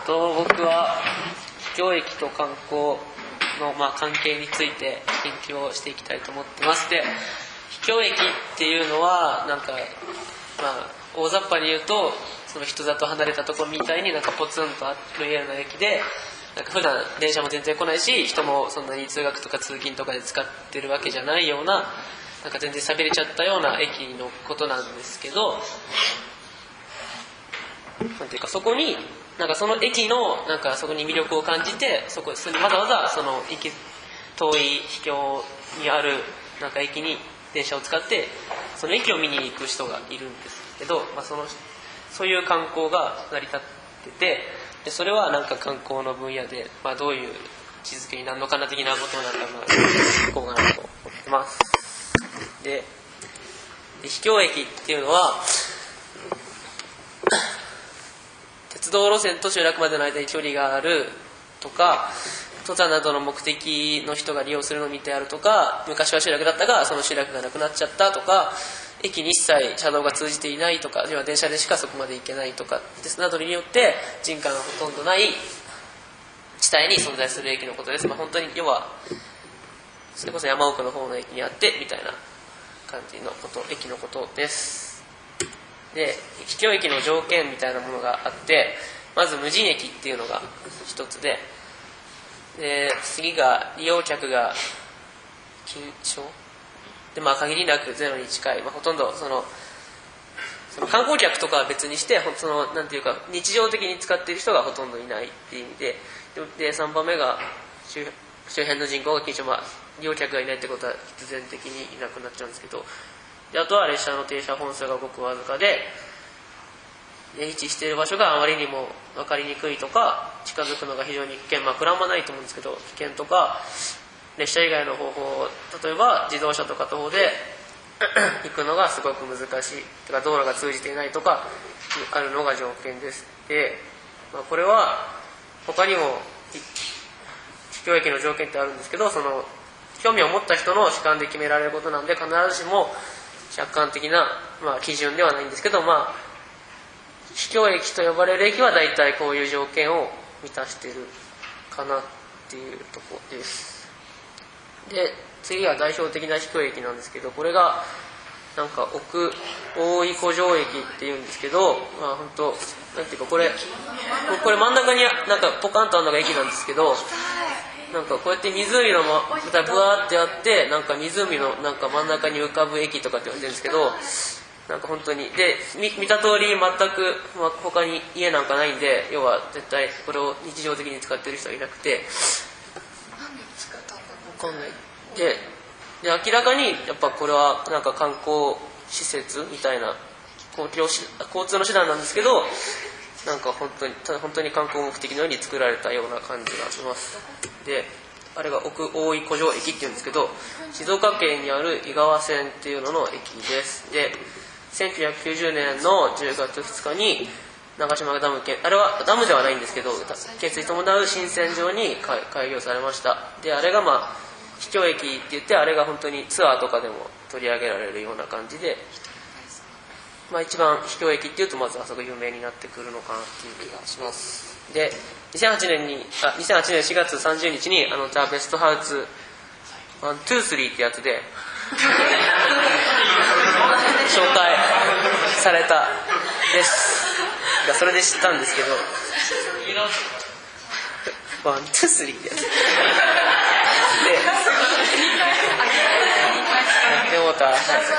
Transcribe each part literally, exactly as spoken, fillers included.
と僕は秘境駅と観光の、まあ、関係について研究をしていきたいと思ってます。で、秘境駅っていうのはなんか、まあ、大雑把に言うとその人里離れたところみたいになんかポツンとあるような駅で、なんか普段電車も全然来ないし、人もそんなに通学とか通勤とかで使ってるわけじゃないような、なんか全然寂れちゃったような駅のことなんですけど、なんていうかそこになんかその駅のなんかそこに魅力を感じて、そこわざわざその駅遠い秘境にあるなんか駅に電車を使ってその駅を見に行く人がいるんですけど、まあ、そのそういう観光が成り立ってて、でそれはなんか観光の分野で、まあ、どういう位置づけになるのかな的なことなんか聞こうかなと思ってます。で、で秘境駅っていうのは鉄道路線と集落までの間に距離があるとか、登山などの目的の人が利用するのみであるとか、昔は集落だったがその集落がなくなっちゃったとか、駅に一切車道が通じていないとか、要は電車でしかそこまで行けないとかですなどによって人家がほとんどない地帯に存在する駅のことです。まあ、本当に要はそれこそ山奥の方の駅にあってみたいな感じのこと、駅のことです。で、秘境駅の条件みたいなものがあって、まず無人駅っていうのが一つで、で次が利用客が均少で、まあ、限りなくゼロに近い、まあ、ほとんどそのその観光客とかは別にして、そのなんていうか日常的に使っている人がほとんどいないっていう意味で、でさんばんめが 周, 周辺の人口が均少、まあ、利用客がいないってことは必然的にいなくなっちゃうんですけど、であとは列車の停車本数がごくわずかで、で位置している場所があまりにも分かりにくいとか、近づくのが非常に危険、まあこれはあんまないと思うんですけど危険とか、列車以外の方法、例えば自動車とか徒歩で行くのがすごく難しいとか、道路が通じていないとかあるのが条件です。で、まあ、これは他にも秘境駅の条件ってあるんですけど、その興味を持った人の主観で決められることなんで、必ずしも客観的な、まあ、基準ではないんですけど、まあ、秘境駅と呼ばれる駅は大体こういう条件を満たしているかなっていうところです。で、次は代表的な秘境駅なんですけど、これがなんか奥大井湖上駅っていうんですけど、まあ本当なんていうか、これこれ真ん中になんかポカンとあるのが駅なんですけど、なんかこうやって湖のまたブワーってあって、なんか湖のなんか真ん中に浮かぶ駅とかって言われてるんですけど、なんか本当にで 見, 見た通り全く、まあ、他に家なんかないんで、要は絶対これを日常的に使ってる人はいなくて、 なんで使ったんだ分かんないで、で明らかにやっぱこれはなんか観光施設みたいな公共し交通の手段なんですけど、なんか本当にただ本当に観光目的のように作られたような感じがします。で、あれが奥大井湖上駅っていうんですけど、静岡県にある井川線っていうのの駅です。で、せんきゅうひゃくきゅうじゅうねんのじゅうがつふつかに長島ダム建、あれはダムではないんですけど、建設に伴う新線上に開業されました。で、あれがまあ秘境駅って言って、あれが本当にツアーとかでも取り上げられるような感じで、まあ、一番秘境駅っていうとまずあそこ有名になってくるのかなっていう気がします。で、にせんはちねんにあにせんはちねんしがつさんじゅうにちにあのザ・ベストハウスいち、に、さんってやつで紹介されたです。それで知ったんですけど、ワン、ツー、スリーってやつで、でもた、はい、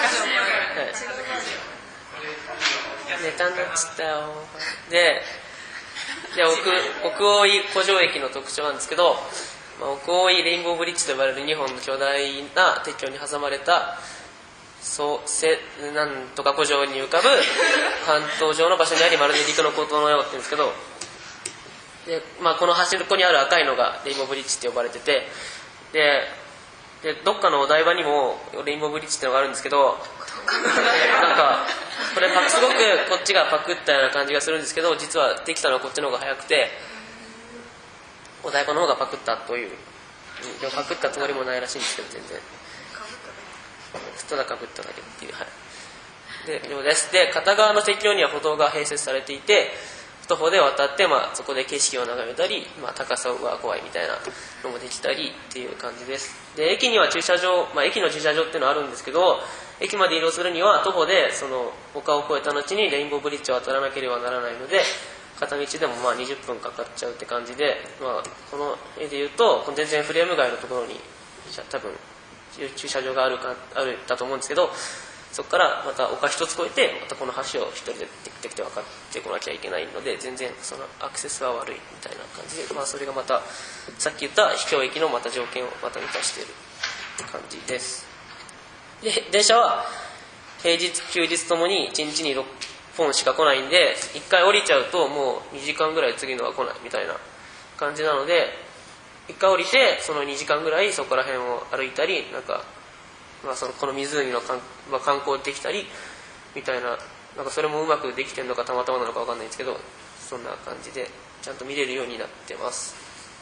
ネタになっちゃったよ。で、で 奥, 奥大井湖上駅の特徴なんですけど、まあ、奥大井レインボーブリッジと呼ばれるにほんの巨大な鉄橋に挟まれたそうせなんとか湖上に浮かぶ半島状の場所にあり、まるで陸の孤島のようって言うんですけど、で、まあ、この端っこにある赤いのがレインボーブリッジって呼ばれてて、ででどっかのお台場にもレインボーブリッジってのがあるんですけど、なんかこれすごくこっちがパクったような感じがするんですけど、実はできたのはこっちの方が早くて、お台場の方がパクったという、でもパクったつもりもないらしいんですけど、全然ただかぶっただけっていう、はい、で以上です。で、片側の鉄橋には歩道が併設されていて、 徒歩で渡って、まあ、そこで景色を眺めたり、まあ、高さが怖いみたいなのもできたりっていう感じです。で駅には駐車場、まあ、駅の駐車場っていうのはあるんですけど、駅まで移動するには徒歩でその丘を越えた後にレインボーブリッジを渡らなければならないので、片道でもまあにじゅっぷんかかっちゃうって感じで、まあ、この絵でいうと全然フレーム外のところに多分駐車場があるかあるだと思うんですけど、そこからまた丘一つ越えてまたこの橋を一人でテクテク渡ってこなきゃいけないので、全然そのアクセスは悪いみたいな感じで、まあ、それがまたさっき言った秘境駅のまた条件をまた満たしている感じです。で電車は平日休日ともにいちにちにろっぽんしか来ないんで、いっかい降りちゃうともうにじかんぐらい次のは来ないみたいな感じなので、いっかい降りてそのにじかんぐらいそこら辺を歩いたり、なんか、まあ、そのこの湖の観、まあ、観光できたりみたいな、なんかそれもうまくできてるのかたまたまなのか分かんないんですけど、そんな感じでちゃんと見れるようになってます。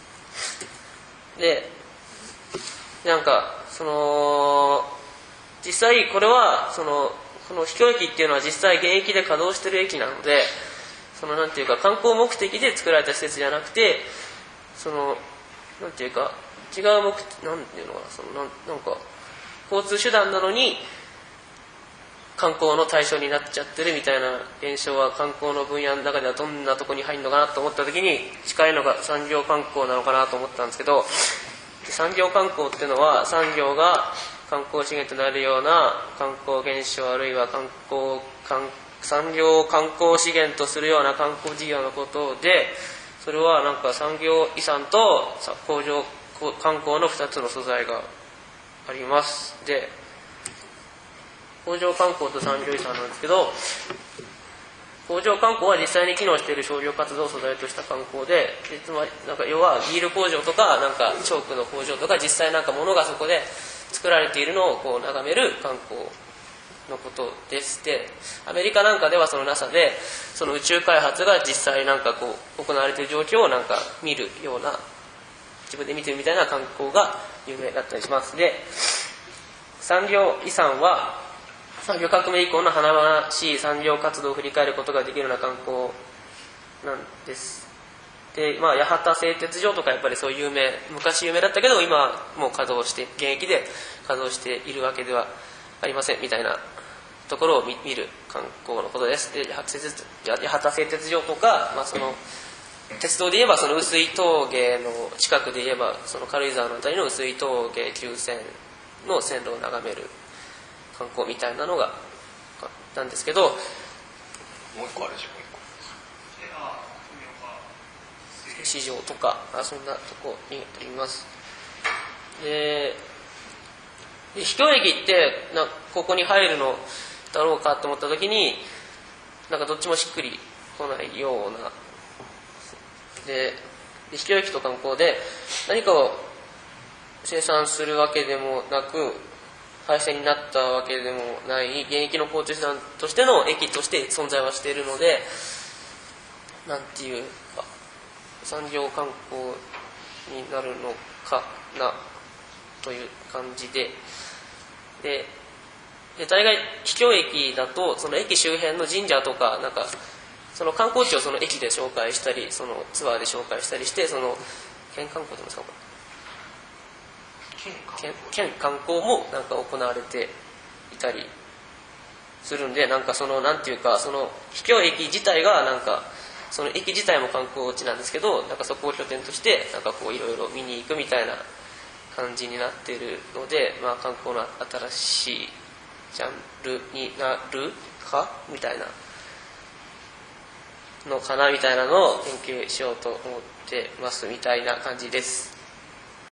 でなんかその実際これはそのこの秘境駅っていうのは実際現役で稼働してる駅なので、そのなんていうか観光目的で作られた施設じゃなくて、そのなんていうか違う目的、なんていうのかな、そのなんなんか交通手段なのに観光の対象になっちゃってるみたいな現象は観光の分野の中ではどんなとこに入るのかなと思った時に近いのが産業観光なのかなと思ったんですけど、産業観光っていうのは産業が観光資源となるような観光現象、あるいは観光観産業を観光資源とするような観光事業のことで、それはなんか産業遺産と工場観光のふたつの素材があります。で工場観光と産業遺産なんですけど、工場観光は実際に機能している商業活動を素材とした観光で、でつまりなんか要はビール工場とかなんかチョークの工場とか実際なんか物がそこで作られているのをこう眺める観光のことです。でアメリカなんかではその ナサ でその宇宙開発が実際なんかこう行われている状況をなんか見るような、自分で見てるみたいな観光が有名だったりします。で産業遺産は産業革命以降の華々しい産業活動を振り返ることができるような観光なんです。で、まあ、八幡製鉄所とかやっぱりそういう有名、昔有名だったけど今はもう稼働して現役で稼働しているわけではありませんみたいなところを 見, 見る観光のことです。で八幡製鉄所とか、まあ、その鉄道で言えばその碓氷峠の近くで言えばその軽井沢のあたりの碓氷峠急線の線路を眺める観光みたいなのがなんですけど、もう一個あるでしょ。 市場とかそんなとこにあります。で秘境駅ってなここに入るのだろうかと思った時になんかどっちもしっくりこないようなで、秘境駅と観光で何かを生産するわけでもなく廃線になったわけでもない現役の交通手段としての駅として存在はしているので、なんていうか産業観光になるのかなという感じで、でで大概秘境駅だとその駅周辺の神社とかなんかその観光地をその駅で紹介したりそのツアーで紹介したりして、その県観光というんですか、県, 県観光もなんか行われていたりするんで、なんかそのなんていうかその秘境駅自体がなんかその駅自体も観光地なんですけど、なんかそこを拠点としてなんかこういろいろ見に行くみたいな感じになっているので、まあ、観光の新しいジャンルになるかみたいなのかなみたいなのを研究しようと思ってますみたいな感じです。